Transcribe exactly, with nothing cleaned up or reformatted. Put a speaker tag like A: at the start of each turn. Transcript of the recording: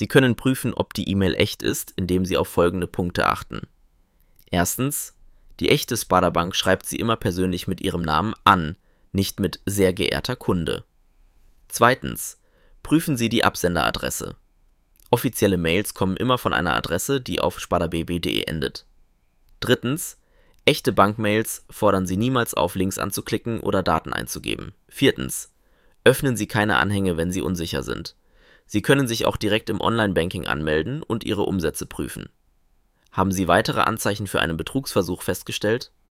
A: Sie können prüfen, ob die E-Mail echt ist, indem Sie auf folgende Punkte achten. Erstens: Die echte Sparda-Bank schreibt Sie immer persönlich mit Ihrem Namen an, nicht mit sehr geehrter Kunde. Zweitens: Prüfen Sie die Absenderadresse. Offizielle Mails kommen immer von einer Adresse, die auf spardabb punkt de endet. Drittens: Echte Bankmails fordern Sie niemals auf, Links anzuklicken oder Daten einzugeben. Viertens: Öffnen Sie keine Anhänge, wenn Sie unsicher sind. Sie können sich auch direkt im Online-Banking anmelden und Ihre Umsätze prüfen. Haben Sie weitere Anzeichen für einen Betrugsversuch festgestellt?